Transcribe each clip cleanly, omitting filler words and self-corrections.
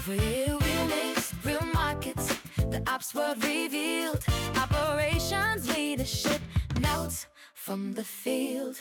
Real mix, real markets, the ops world revealed. Operations leadership, notes from the field.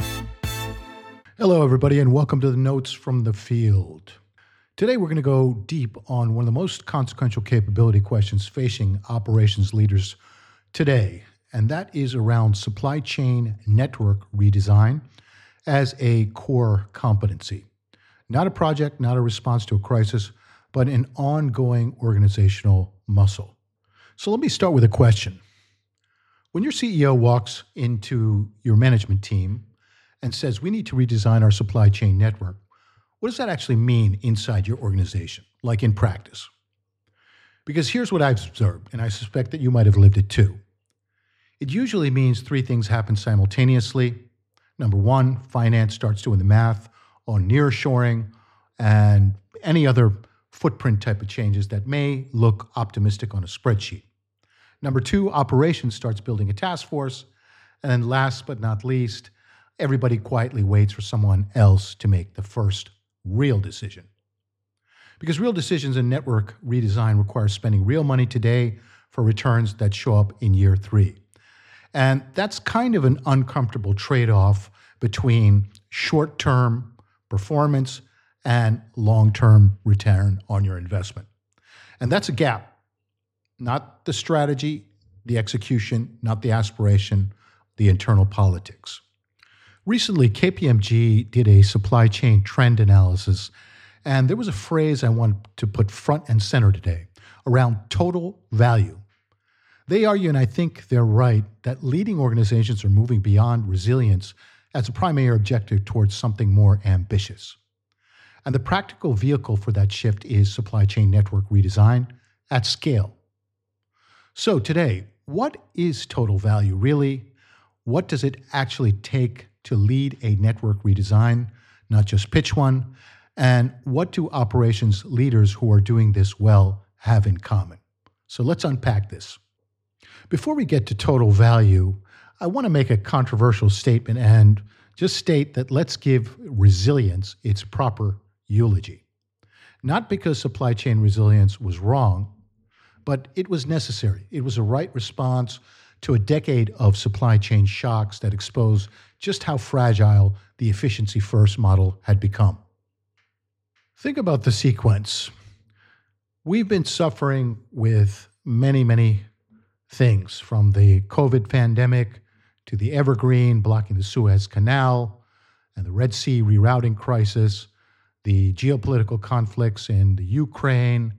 Hello, everybody, and welcome to the Notes from the Field. Today, we're going to go deep on one of the most consequential capability questions facing operations leaders today, and that is around supply chain network redesign as a core competency. Not a project, not a response to a crisis, but an ongoing organizational muscle. So let me start with a question. When your CEO walks into your management team and says, we need to redesign our supply chain network, what does that actually mean inside your organization, like in practice? Because here's what I've observed, and I suspect that you might have lived it too. It usually means three things happen simultaneously. Number one, finance starts doing the math on nearshoring and any other footprint type of changes that may look optimistic on a spreadsheet. Number two, operations starts building a task force. And then last but not least, everybody quietly waits for someone else to make the first real decision. Because real decisions in network redesign require spending real money today for returns that show up in year three. And that's kind of an uncomfortable trade-off between short-term performance and long-term return on your investment. And that's a gap, not the strategy, the execution, not the aspiration, the internal politics. Recently, KPMG did a supply chain trend analysis, and there was a phrase I want to put front and center today around total value. They argue, and I think they're right, that leading organizations are moving beyond resilience as a primary objective towards something more ambitious. And the practical vehicle for that shift is supply chain network redesign at scale. So today, what is total value really? What does it actually take to lead a network redesign, not just pitch one? And what do operations leaders who are doing this well have in common? So let's unpack this. Before we get to total value, I want to make a controversial statement and just state that let's give resilience its proper eulogy. Not because supply chain resilience was wrong, but it was necessary. It was a right response to a decade of supply chain shocks that exposed just how fragile the efficiency-first model had become. Think about the sequence. We've been suffering with many things, from the COVID pandemic to the Evergreen blocking the Suez Canal and the Red Sea rerouting crisis, the geopolitical conflicts in the Ukraine,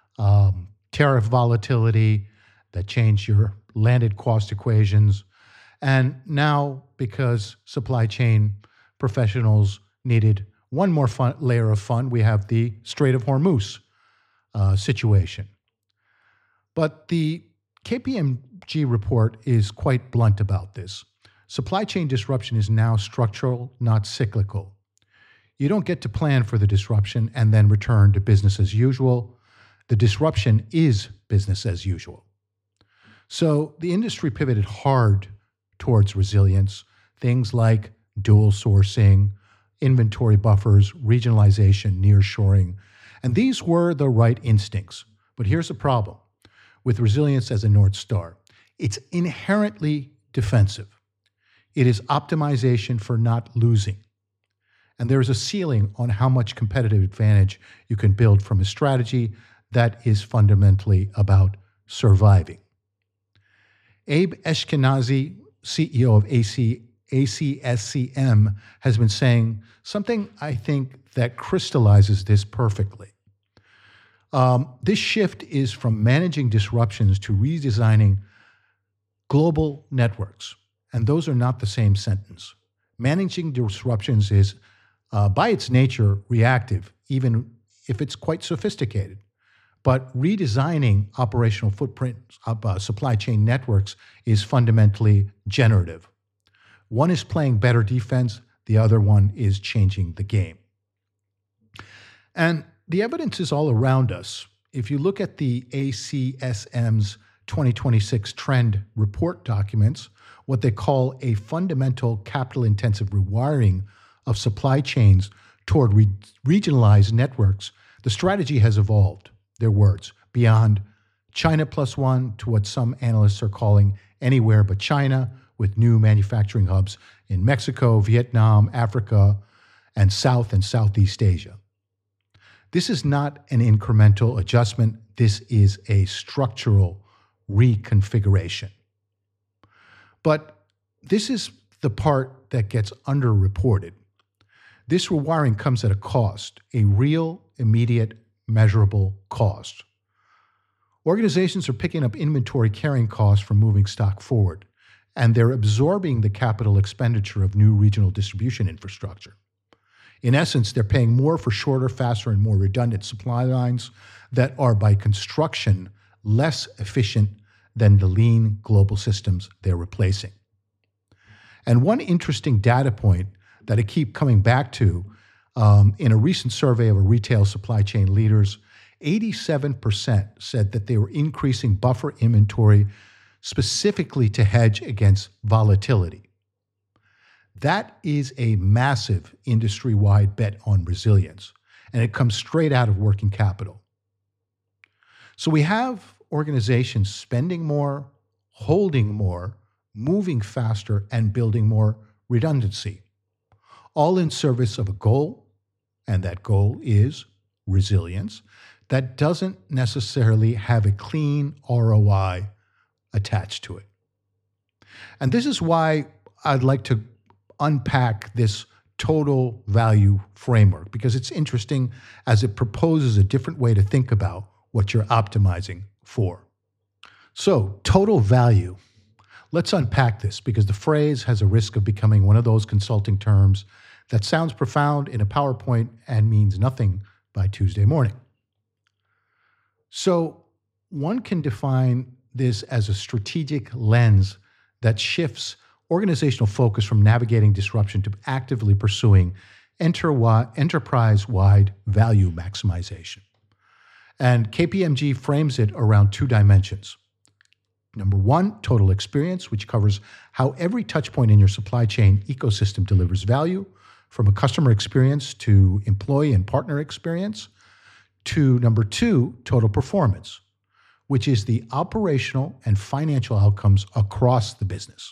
tariff volatility that changed your landed cost equations. And now, because supply chain professionals needed one more layer of fun, we have the Strait of Hormuz situation. But the KPMG report is quite blunt about this. Supply chain disruption is now structural, not cyclical. You don't get to plan for the disruption and then return to business as usual. The disruption is business as usual. So the industry pivoted hard towards resilience, things like dual sourcing, inventory buffers, regionalization, nearshoring, and these were the right instincts. But here's the problem with resilience as a North Star. It's inherently defensive. It is optimization for not losing. And there is a ceiling on how much competitive advantage you can build from a strategy that is fundamentally about surviving. Abe Ashkenazi, CEO of ACSCM, has been saying something I think that crystallizes this perfectly. This shift is from managing disruptions to redesigning global networks, and those are not the same sentence. Managing disruptions is, by its nature, reactive, even if it's quite sophisticated. But redesigning operational footprints of supply chain networks is fundamentally generative. One is playing better defense, the other one is changing the game. And the evidence is all around us. If you look at the ACSM's 2026 trend report documents, what they call a fundamental capital-intensive rewiring of supply chains toward regionalized networks, the strategy has evolved. their words, beyond China plus one to what some analysts are calling anywhere but China, with new manufacturing hubs in Mexico, Vietnam, Africa, and South and Southeast Asia. This is not an incremental adjustment. This is a structural reconfiguration. But this is the part that gets underreported. This rewiring comes at a cost, a real, immediate, measurable cost. Organizations are picking up inventory carrying costs from moving stock forward, and they're absorbing the capital expenditure of new regional distribution infrastructure. In essence, they're paying more for shorter, faster, and more redundant supply lines that are by construction less efficient than the lean global systems they're replacing. And one interesting data point that I keep coming back to, in a recent survey of a retail supply chain leaders, 87% said that they were increasing buffer inventory specifically to hedge against volatility. That is a massive industry-wide bet on resilience, and it comes straight out of working capital. So we have organizations spending more, holding more, moving faster, and building more redundancy, all in service of a goal, and that goal is resilience, that doesn't necessarily have a clean ROI attached to it. And this is why I'd like to unpack this total value framework, because it's interesting as it proposes a different way to think about what you're optimizing for. So, total value. Let's unpack this, because the phrase has a risk of becoming one of those consulting terms that sounds profound in a PowerPoint and means nothing by Tuesday morning. So, one can define this as a strategic lens that shifts organizational focus from navigating disruption to actively pursuing enterprise-wide value maximization. And KPMG frames it around two dimensions. Number one, total experience, which covers how every touch point in your supply chain ecosystem delivers value, from a customer experience to employee and partner experience, to number two, total performance, which is the operational and financial outcomes across the business.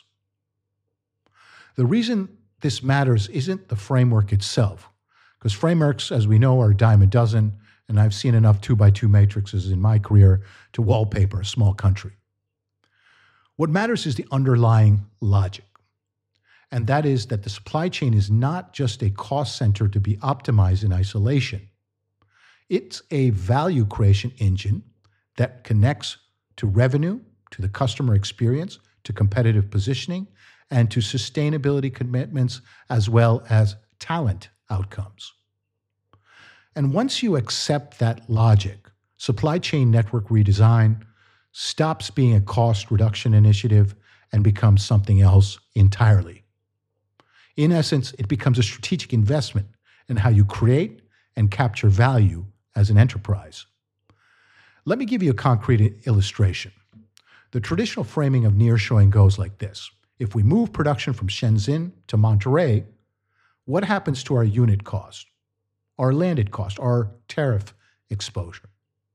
The reason this matters isn't the framework itself, because frameworks, as we know, are a dime a dozen, and I've seen enough 2x2 matrices in my career to wallpaper a small country. What matters is the underlying logic, and that is that the supply chain is not just a cost center to be optimized in isolation. It's a value creation engine that connects to revenue, to the customer experience, to competitive positioning, and to sustainability commitments, as well as talent outcomes. And once you accept that logic, supply chain network redesign stops being a cost reduction initiative and becomes something else entirely. In essence, it becomes a strategic investment in how you create and capture value as an enterprise. Let me give you a concrete illustration. The traditional framing of nearshoring goes like this. If we move production from Shenzhen to Monterey, what happens to our unit cost, our landed cost, our tariff exposure?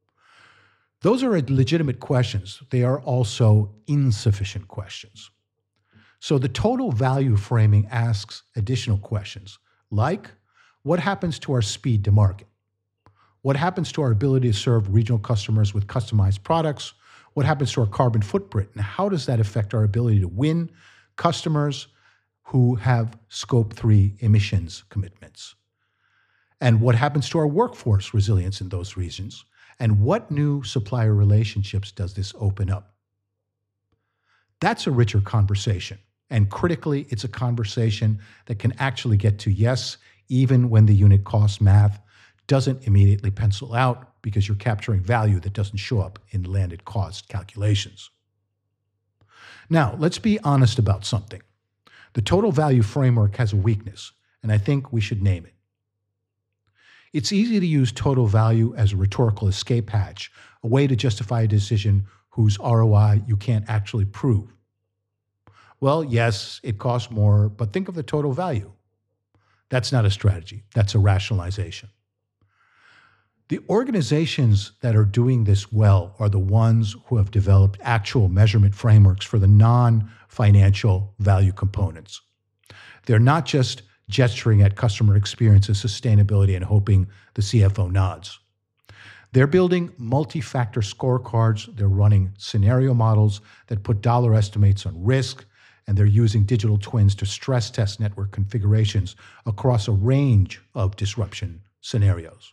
Those are legitimate questions. They are also insufficient questions. So the total value framing asks additional questions, like what happens to our speed to market? What happens to our ability to serve regional customers with customized products? What happens to our carbon footprint? And how does that affect our ability to win customers who have Scope 3 emissions commitments? And what happens to our workforce resilience in those regions? And what new supplier relationships does this open up? That's a richer conversation. And critically, it's a conversation that can actually get to yes, even when the unit cost math doesn't immediately pencil out because you're capturing value that doesn't show up in landed cost calculations. Now, let's be honest about something. The total value framework has a weakness, and I think we should name it. It's easy to use total value as a rhetorical escape hatch, a way to justify a decision whose ROI you can't actually prove. Well, yes, it costs more, but think of the total value. That's not a strategy. That's a rationalization. The organizations that are doing this well are the ones who have developed actual measurement frameworks for the non-financial value components. They're not just gesturing at customer experience and sustainability and hoping the CFO nods. They're building multi-factor scorecards, they're running scenario models that put dollar estimates on risk, and they're using digital twins to stress test network configurations across a range of disruption scenarios.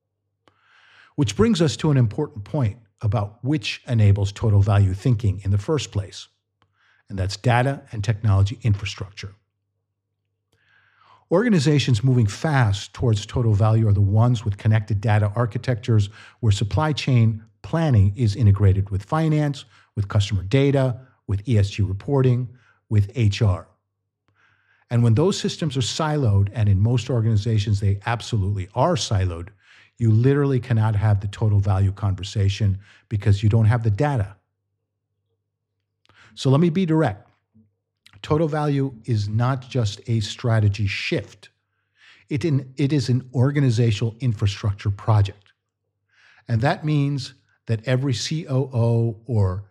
Which brings us to an important point about which enables total value thinking in the first place, and that's data and technology infrastructure. Organizations moving fast towards total value are the ones with connected data architectures where supply chain planning is integrated with finance, with customer data, with ESG reporting, with HR. And when those systems are siloed, and in most organizations they absolutely are siloed, you literally cannot have the total value conversation because you don't have the data. So let me be direct. Total value is not just a strategy shift. It is an organizational infrastructure project. And that means that every COO or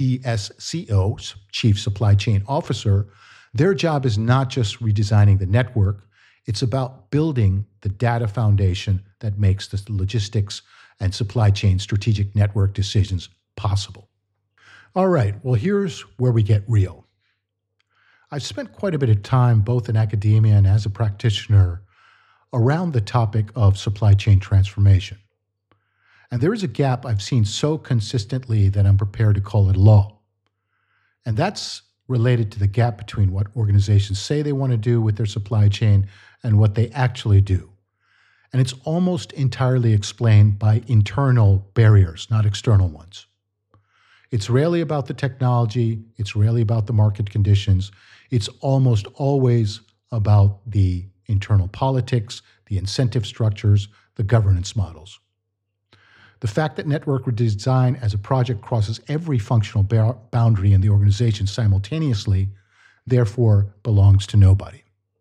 CSCO, Chief Supply Chain Officer, their job is not just redesigning the network, it's about building the data foundation that makes the logistics and supply chain strategic network decisions possible. All right, well, here's where we get real. I've spent quite a bit of time, both in academia and as a practitioner, around the topic of supply chain transformation. And there is a gap I've seen so consistently that I'm prepared to call it law. And that's related to the gap between what organizations say they want to do with their supply chain and what they actually do. And it's almost entirely explained by internal barriers, not external ones. It's rarely about the technology, it's rarely about the market conditions, it's almost always about the internal politics, the incentive structures, the governance models. The fact that network redesign as a project crosses every functional boundary in the organization simultaneously, therefore belongs to nobody.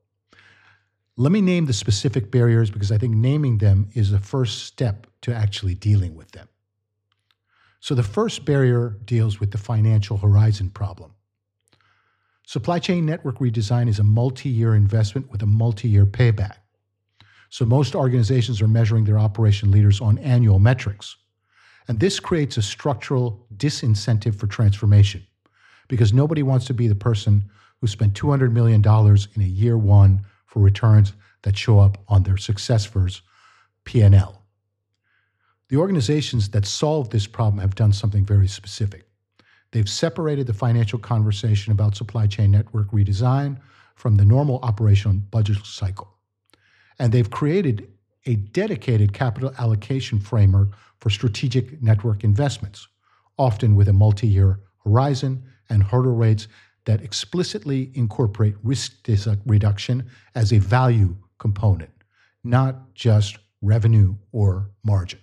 Let me name the specific barriers because I think naming them is the first step to actually dealing with them. So the first barrier deals with the financial horizon problem. Supply chain network redesign is a multi-year investment with a multi-year payback. So most organizations are measuring their operation leaders on annual metrics. And this creates a structural disincentive for transformation because nobody wants to be the person who spent $200 million in a year one for returns that show up on their successors' P&L. The organizations that solve this problem have done something very specific. They've separated the financial conversation about supply chain network redesign from the normal operational budget cycle. And they've created a dedicated capital allocation framework for strategic network investments, often with a multi-year horizon and hurdle rates that explicitly incorporate risk reduction as a value component, not just revenue or margin.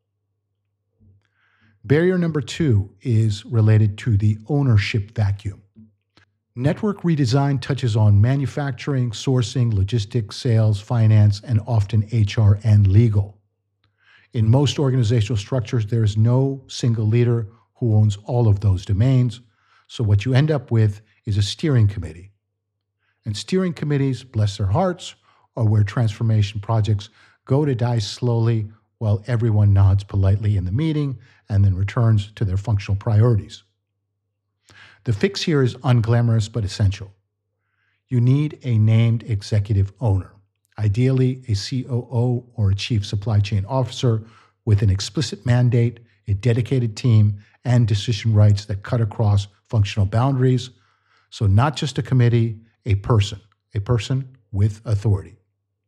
Barrier number 2 is related to the ownership vacuum. Network redesign touches on manufacturing, sourcing, logistics, sales, finance, and often HR and legal. In most organizational structures, there is no single leader who owns all of those domains. So what you end up with is a steering committee. And steering committees, bless their hearts, are where transformation projects go to die slowly while everyone nods politely in the meeting and then returns to their functional priorities. The fix here is unglamorous but essential. You need a named executive owner, ideally a COO or a chief supply chain officer with an explicit mandate, a dedicated team, and decision rights that cut across functional boundaries. So not just a committee, a person with authority.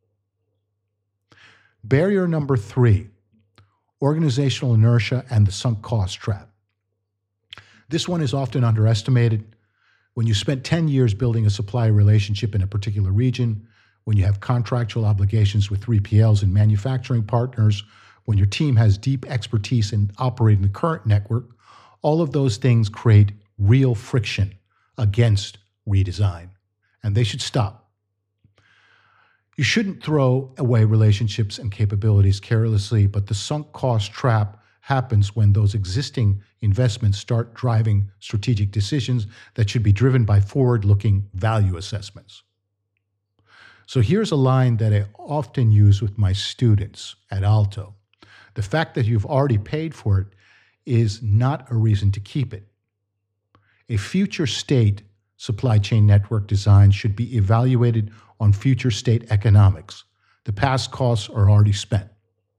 Barrier number 3, organizational inertia and the sunk cost trap. This one is often underestimated. When you spent 10 years building a supplier relationship in a particular region, when you have contractual obligations with 3PLs and manufacturing partners, when your team has deep expertise in operating the current network, all of those things create real friction against redesign, and they should stop. You shouldn't throw away relationships and capabilities carelessly, but the sunk cost trap happens when those existing investments start driving strategic decisions that should be driven by forward-looking value assessments. So here's a line that I often use with my students at Alto. The fact that you've already paid for it is not a reason to keep it. A future state supply chain network design should be evaluated on future state economics. The past costs are already spent.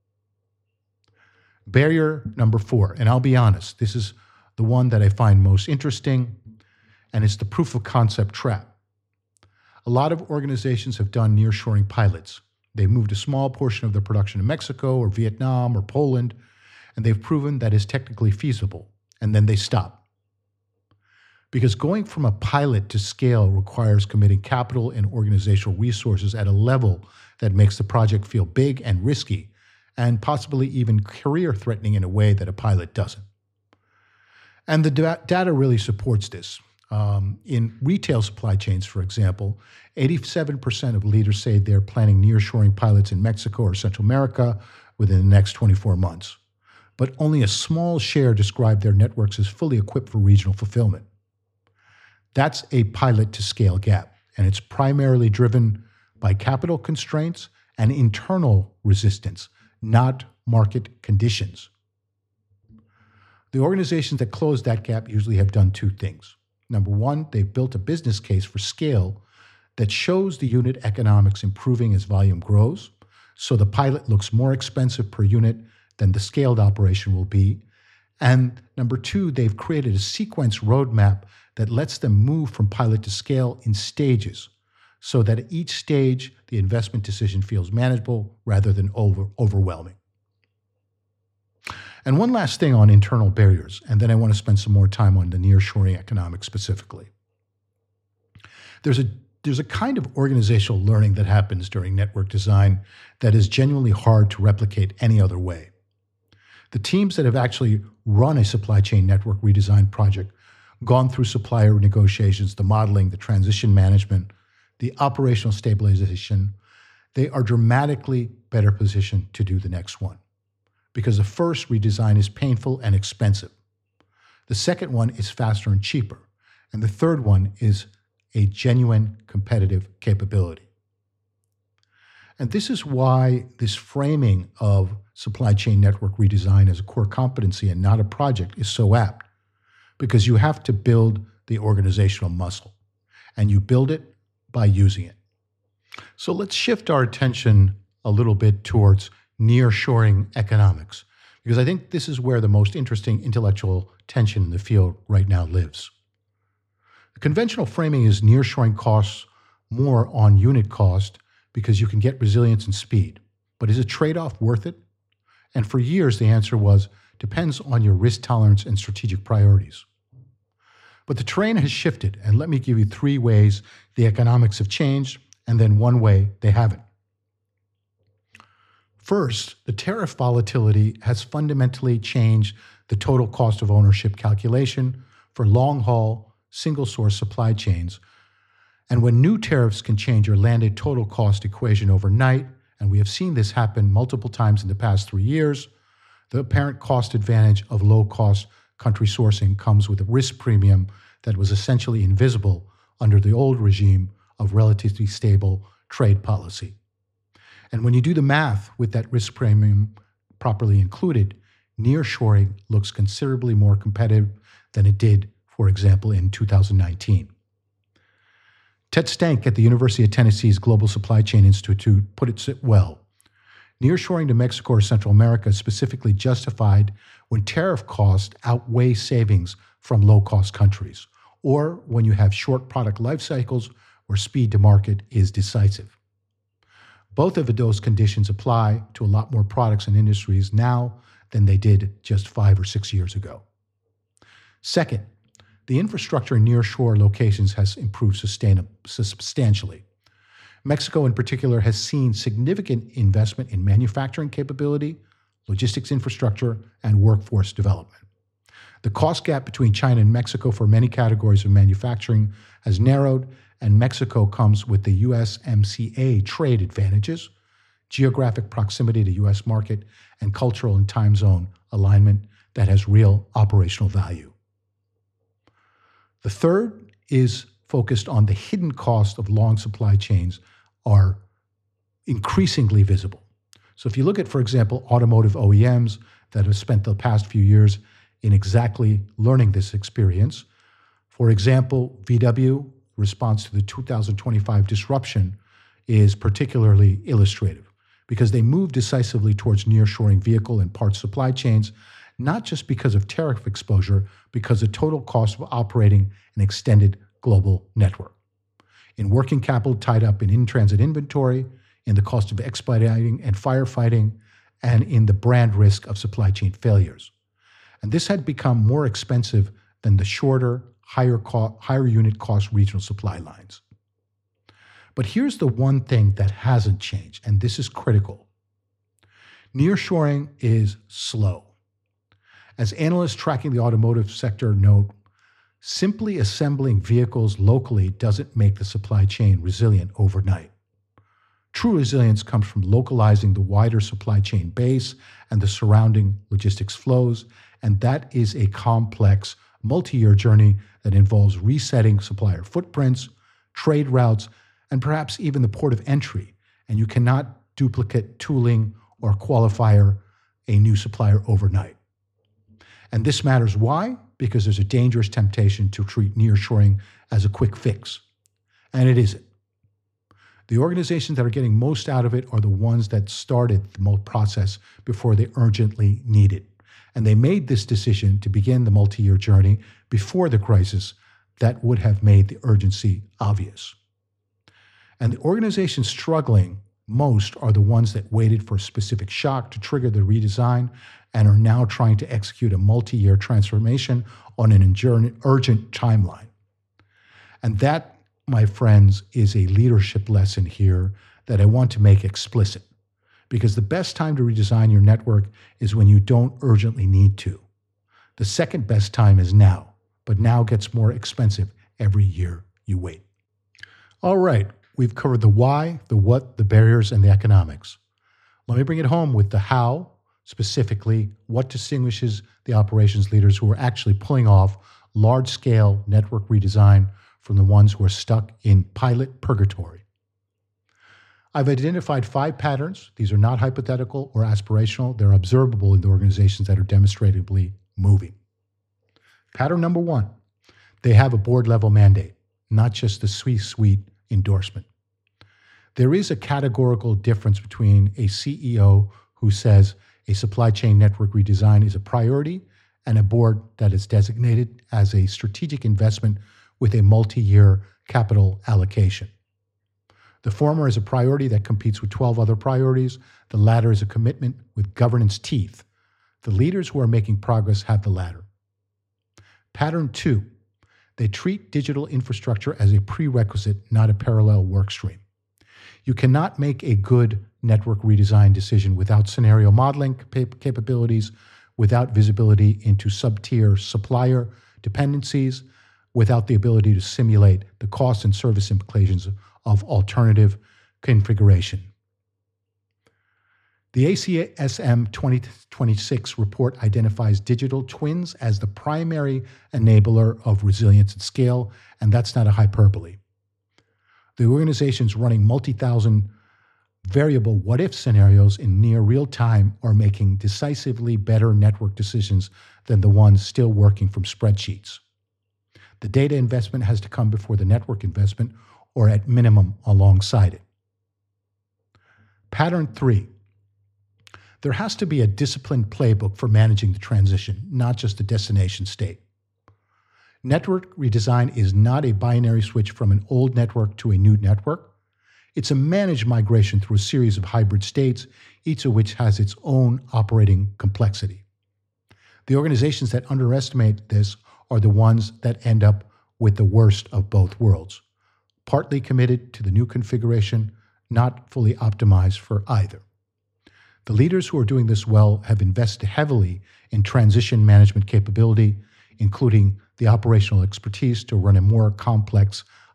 Barrier number 4, and I'll be honest, this is the one that I find most interesting, and it's the proof of concept trap. A lot of organizations have done nearshoring pilots. They've moved a small portion of their production to Mexico or Vietnam or Poland, and they've proven that it's technically feasible, and then they stop. Because going from a pilot to scale requires committing capital and organizational resources at a level that makes the project feel big and risky, and possibly even career-threatening in a way that a pilot doesn't. And the data really supports this. In retail supply chains, for example, 87% of leaders say they're planning nearshoring pilots in Mexico or Central America within the next 24 months. But only a small share describe their networks as fully equipped for regional fulfillment. That's a pilot to scale gap, and it's primarily driven by capital constraints and internal resistance, not market conditions. The organizations that close that gap usually have done 2 things. Number 1, they've built a business case for scale that shows the unit economics improving as volume grows, so the pilot looks more expensive per unit than the scaled operation will be. And number 2, they've created a sequence roadmap that lets them move from pilot to scale in stages, so that at each stage, the investment decision feels manageable rather than overwhelming. And one last thing on internal barriers, and then I want to spend some more time on the nearshoring economics specifically. There's a kind of organizational learning that happens during network design that is genuinely hard to replicate any other way. The teams that have actually run a supply chain network redesign project, gone through supplier negotiations, the modeling, the transition management, the operational stabilization, they are dramatically better positioned to do the next one. Because the first redesign is painful and expensive. The second one is faster and cheaper. And the third one is a genuine competitive capability. And this is why this framing of supply chain network redesign as a core competency and not a project is so apt. Because you have to build the organizational muscle, and you build it by using it. So let's shift our attention a little bit towards nearshoring economics, because I think this is where the most interesting intellectual tension in the field right now lives. The conventional framing is nearshoring costs more on unit cost because you can get resilience and speed. But is a trade-off worth it? And for years, the answer was, depends on your risk tolerance and strategic priorities. But the terrain has shifted, and let me give you 3 ways the economics have changed, and then 1 way they haven't. First, the tariff volatility has fundamentally changed the total cost of ownership calculation for long-haul, single-source supply chains. And when new tariffs can change your landed total cost equation overnight, and we have seen this happen multiple times in the past 3 years, the apparent cost advantage of low-cost country sourcing comes with a risk premium that was essentially invisible under the old regime of relatively stable trade policy. And when you do the math with that risk premium properly included, nearshoring looks considerably more competitive than it did, for example, in 2019. Ted Stank at the University of Tennessee's Global Supply Chain Institute put it well. Nearshoring to Mexico or Central America is specifically justified when tariff costs outweigh savings from low-cost countries, or when you have short product life cycles where speed to market is decisive. Both of those conditions apply to a lot more products and industries now than they did just 5 or 6 years ago. Second, the infrastructure in nearshore locations has improved substantially. Mexico in particular has seen significant investment in manufacturing capability, logistics infrastructure, and workforce development. The cost gap between China and Mexico for many categories of manufacturing has narrowed, and Mexico comes with the USMCA trade advantages, geographic proximity to U.S. market, and cultural and time zone alignment that has real operational value. The third is focused on the hidden cost of long supply chains are increasingly visible. So if you look at, for example, automotive OEMs that have spent the past few years in exactly learning this experience, for example, VW response to the 2025 disruption is particularly illustrative because they moved decisively towards nearshoring vehicle and parts supply chains, not just because of tariff exposure, because of total cost of operating an extended global network. In working capital tied up in in-transit inventory, in the cost of expediting and firefighting, and in the brand risk of supply chain failures. And this had become more expensive than the shorter, higher unit cost regional supply lines. But here's the one thing that hasn't changed, and this is critical. Nearshoring is slow. As analysts tracking the automotive sector note, simply assembling vehicles locally doesn't make the supply chain resilient overnight. True resilience comes from localizing the wider supply chain base and the surrounding logistics flows, and that is a complex, multi-year journey that involves resetting supplier footprints, trade routes, and perhaps even the port of entry, and you cannot duplicate tooling or qualifier a new supplier overnight. And this matters why? Because there's a dangerous temptation to treat nearshoring as a quick fix, and it isn't. The organizations that are getting most out of it are the ones that started the process before they urgently need it. And they made this decision to begin the multi-year journey before the crisis that would have made the urgency obvious. And the organizations struggling most are the ones that waited for a specific shock to trigger the redesign and are now trying to execute a multi-year transformation on an urgent timeline. And that, my friends, is a leadership lesson here that I want to make explicit, because the best time to redesign your network is when you don't urgently need to. The second best time is now, but now gets more expensive every year you wait. All right, we've covered the why, the what, the barriers, and the economics. Let me bring it home with the how, specifically what distinguishes the operations leaders who are actually pulling off large-scale network redesign from the ones who are stuck in pilot purgatory. I've identified 5 patterns. These are not hypothetical or aspirational. They're observable in the organizations that are demonstratively moving. Pattern number 1, they have a board-level mandate, not just the C-suite endorsement. There is a categorical difference between a CEO who says a supply chain network redesign is a priority and a board that is designated as a strategic investment with a multi-year capital allocation. The former is a priority that competes with 12 other priorities. The latter is a commitment with governance teeth. The leaders who are making progress have the latter. Pattern 2, they treat digital infrastructure as a prerequisite, not a parallel work stream. You cannot make a good network redesign decision without scenario modeling capabilities, without visibility into sub-tier supplier dependencies, without the ability to simulate the cost and service implications of alternative configuration. The ACSM 2026 report identifies digital twins as the primary enabler of resilience at scale, and that's not a hyperbole. The organizations running multi-thousand variable what-if scenarios in near real time are making decisively better network decisions than the ones still working from spreadsheets. The data investment has to come before the network investment, or at minimum alongside it. Pattern 3, there has to be a disciplined playbook for managing the transition, not just the destination state. Network redesign is not a binary switch from an old network to a new network. It's a managed migration through a series of hybrid states, each of which has its own operating complexity. The organizations that underestimate this are the ones that end up with the worst of both worlds, partly committed to the new configuration, not fully optimized for either. The leaders who are doing this well have invested heavily in transition management capability, including the operational expertise to run a more complex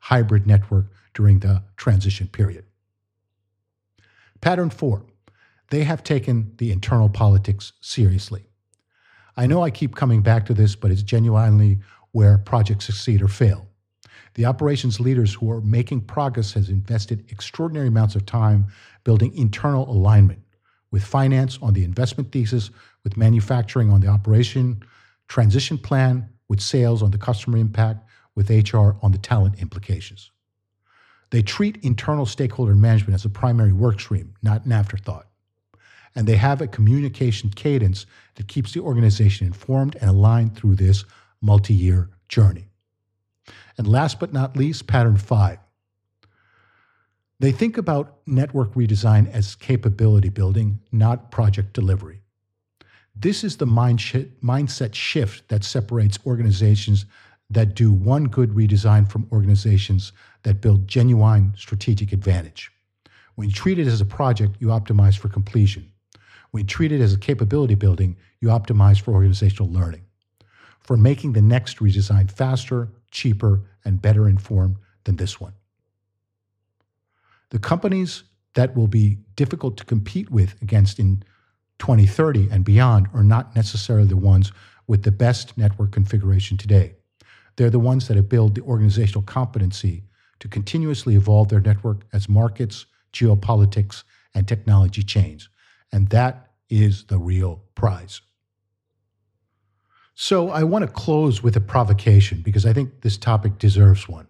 hybrid network during the transition period. Pattern 4, they have taken the internal politics seriously. I know I keep coming back to this, but it's genuinely where projects succeed or fail. The operations leaders who are making progress has invested extraordinary amounts of time building internal alignment with finance on the investment thesis, with manufacturing on the operation transition plan, with sales on the customer impact, with HR on the talent implications. They treat internal stakeholder management as a primary work stream, not an afterthought. And they have a communication cadence that keeps the organization informed and aligned through this multi-year journey. And last but not least, pattern 5. They think about network redesign as capability building, not project delivery. This is the mindset shift that separates organizations that do one good redesign from organizations that build genuine strategic advantage. When you treat it as a project, you optimize for completion. When you treat it as a capability building, you optimize for organizational learning, for making the next redesign faster, cheaper, and better informed than this one. The companies that will be difficult to compete with against in 2030 and beyond are not necessarily the ones with the best network configuration today. They're the ones that have built the organizational competency to continuously evolve their network as markets, geopolitics, and technology change. And that is the real prize. So I want to close with a provocation because I think this topic deserves one.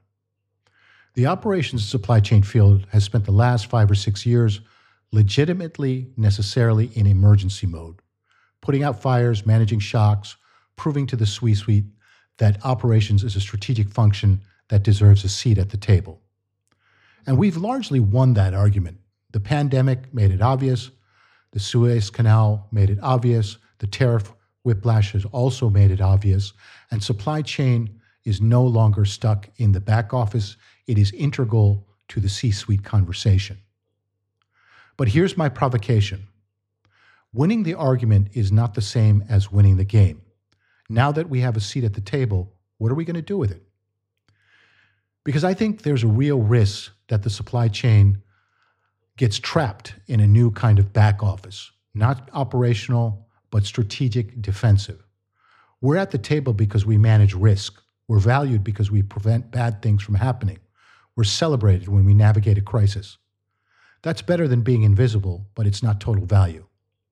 The operations and supply chain field has spent the last 5 or 6 years legitimately, necessarily in emergency mode, putting out fires, managing shocks, proving to the C-suite that operations is a strategic function that deserves a seat at the table. And we've largely won that argument. The pandemic made it obvious. The Suez Canal made it obvious. The tariff whiplash has also made it obvious. And supply chain is no longer stuck in the back office. It is integral to the C-suite conversation. But here's my provocation. Winning the argument is not the same as winning the game. Now that we have a seat at the table, what are we going to do with it? Because I think there's a real risk that the supply chain gets trapped in a new kind of back office, not operational, but strategic defensive. We're at the table because we manage risk. We're valued because we prevent bad things from happening. We're celebrated when we navigate a crisis. That's better than being invisible, but it's not total value.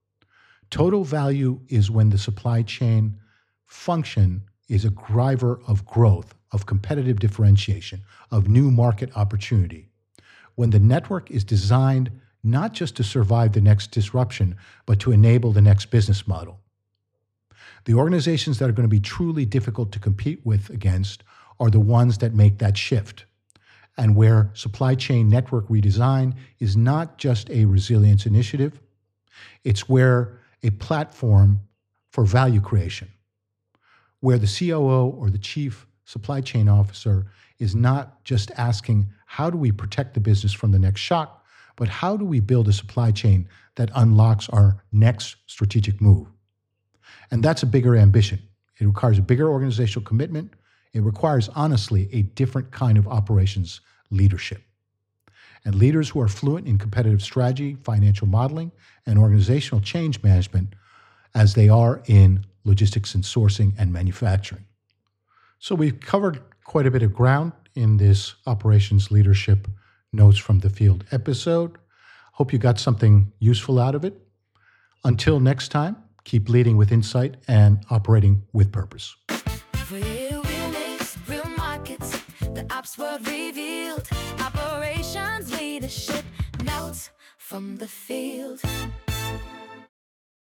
Total value is when the supply chain function is a driver of growth, of competitive differentiation, of new market opportunity. When the network is designed not just to survive the next disruption, but to enable the next business model. The organizations that are going to be truly difficult to compete with against are the ones that make that shift, and where supply chain network redesign is not just a resilience initiative, it's where a platform for value creation, where the COO or the chief supply chain officer is not just asking, how do we protect the business from the next shock, but how do we build a supply chain that unlocks our next strategic move? And that's a bigger ambition. It requires a bigger organizational commitment. It requires, honestly, a different kind of operations leadership. And leaders who are fluent in competitive strategy, financial modeling, and organizational change management as they are in logistics and sourcing and manufacturing. So we've covered quite a bit of ground in this operations leadership notes from the field episode. Hope you got something useful out of it. Until next time, keep leading with insight and operating with purpose. Real names, real markets, the ops world revealed. Operations leadership notes from the field.